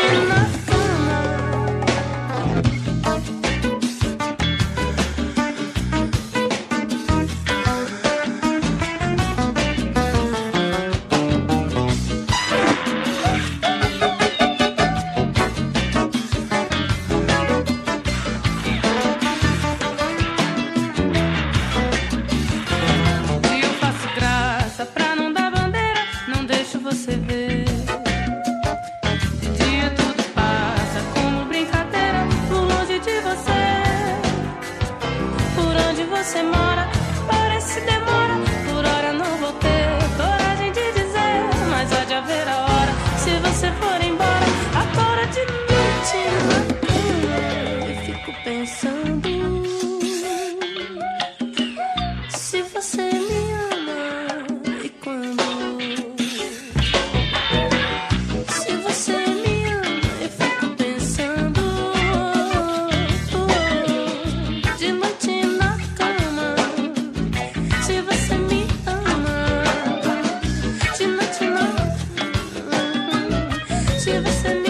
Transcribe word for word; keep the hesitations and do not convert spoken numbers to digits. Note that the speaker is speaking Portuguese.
Você vê, de dia tudo passa como brincadeira, por longe de você, por onde você mora, parece demora, por hora não vou ter coragem de dizer, mas há de haver a hora, se você for embora, agora de noite na cama, eu fico pensando, se você me ama e quando se você